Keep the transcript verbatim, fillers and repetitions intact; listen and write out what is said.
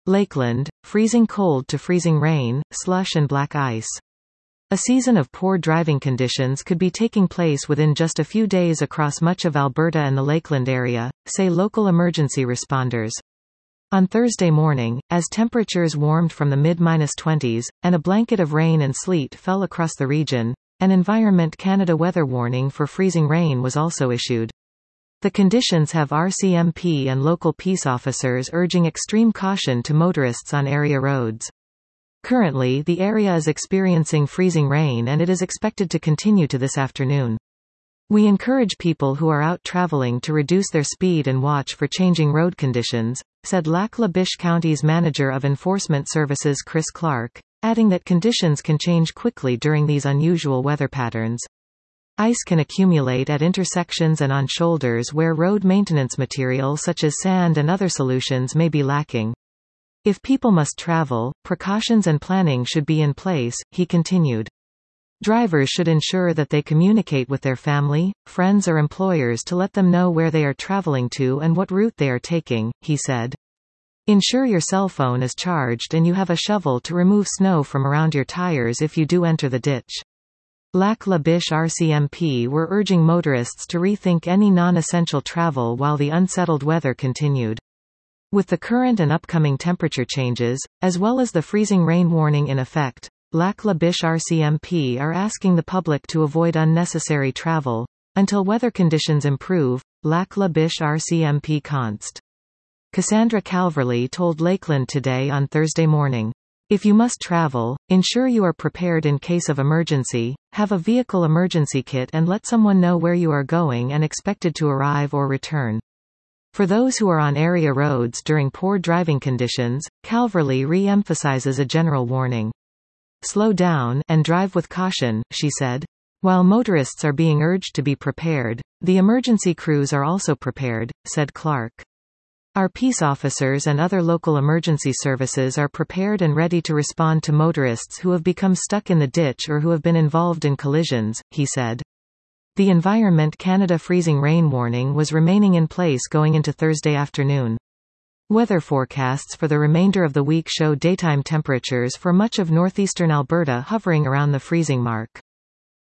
Lakeland, freezing cold to freezing rain, slush and black ice. A season of poor driving conditions could be taking place within just a few days across much of Alberta and the Lakeland area, say local emergency responders. On Thursday morning, as temperatures warmed from the mid-minus twenties, and a blanket of rain and sleet fell across the region, an Environment Canada weather warning for freezing rain was also issued. The conditions have R C M P and local peace officers urging extreme caution to motorists on area roads. Currently, the area is experiencing freezing rain and it is expected to continue to this afternoon. We encourage people who are out traveling to reduce their speed and watch for changing road conditions, said Lac La Biche County's Manager of Enforcement Services Chris Clark, adding that conditions can change quickly during these unusual weather patterns. Ice can accumulate at intersections and on shoulders where road maintenance material such as sand and other solutions may be lacking. If people must travel, precautions and planning should be in place, he continued. Drivers should ensure that they communicate with their family, friends or employers to let them know where they are traveling to and what route they are taking, he said. Ensure your cell phone is charged and you have a shovel to remove snow from around your tires if you do enter the ditch. Lac La Biche R C M P were urging motorists to rethink any non-essential travel while the unsettled weather continued. With the current and upcoming temperature changes, as well as the freezing rain warning in effect, Lac La Biche R C M P are asking the public to avoid unnecessary travel until weather conditions improve. Lac La Biche R C M P Const. Cassandra Calverley told Lakeland Today on Thursday morning. If you must travel, ensure you are prepared in case of emergency, have a vehicle emergency kit and let someone know where you are going and expected to arrive or return. For those who are on area roads during poor driving conditions, Calverley re-emphasizes a general warning. Slow down and drive with caution, she said. While motorists are being urged to be prepared, the emergency crews are also prepared, said Clark. Our peace officers and other local emergency services are prepared and ready to respond to motorists who have become stuck in the ditch or who have been involved in collisions, he said. The Environment Canada freezing rain warning was remaining in place going into Thursday afternoon. Weather forecasts for the remainder of the week show daytime temperatures for much of northeastern Alberta hovering around the freezing mark.